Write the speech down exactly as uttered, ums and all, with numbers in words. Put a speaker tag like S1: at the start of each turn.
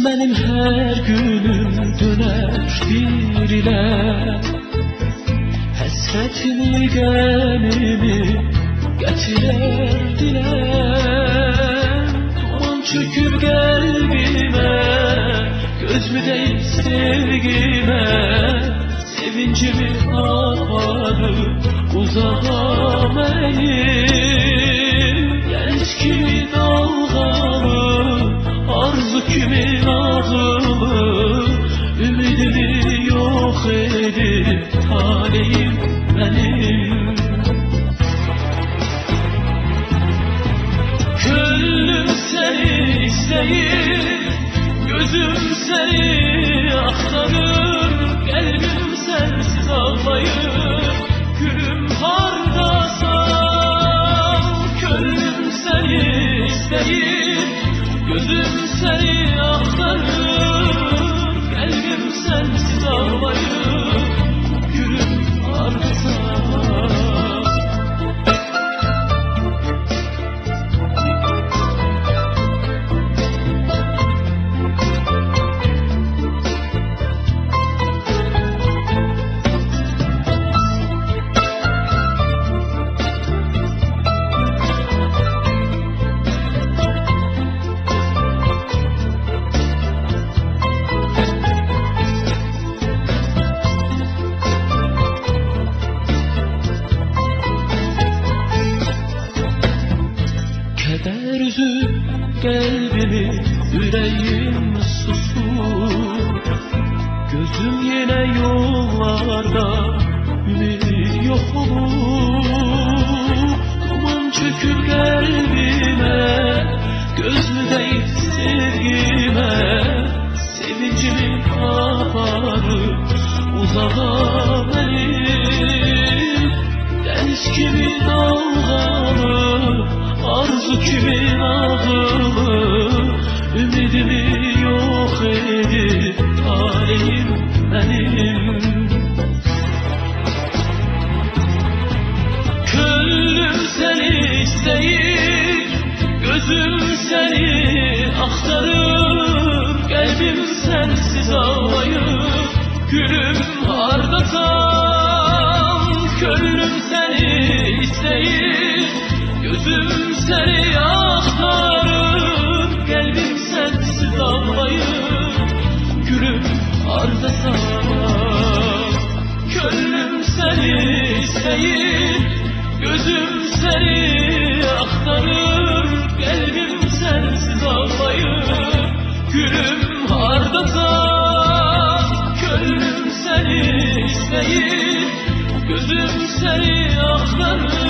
S1: Benim her günüm döner bir ile, hasretimi gemimi getirer dile. Duman çökür kalbime, göz mü değil sevgime, sevincimi aparıp uzağa meyil. Genç kimi dalgalı, arzu kimi nazlı, ümidimi yok edip talihim benim. Gönlüm seni isteyir, gözüm seni aktarır, kalbim sensiz ağlayır, gülüm hardasın. Gönlüm seni isteyir, gözüm seni aktarır, kalbim sensiz ağlayır, gülüm hardasın. Keder üzüp kalbimi, yüreğim susur, gözüm yine yollarda, ümidi yok olur. Duman çökür kalbime, göz mü değil sevgime, sevincimi aparıp uzağa meyil. Deniz gibi dalgalı, arzu kimi nazlı, ümidimi yok edip talihim benim. Gönlüm seni isteyir, gözüm seni aktarır, kalbim sensiz ağlayır, gülüm hardasın. Gönlüm seni isteyir, gözüm seni aktarır, kalbim sensiz ağlayır, gülüm hardasın. Gönlüm seni isteyir, gözüm seni aktarır, kalbim sensiz ağlayır, gülüm hardasın. Gönlüm seni isteyir, gözüm seni aktarır,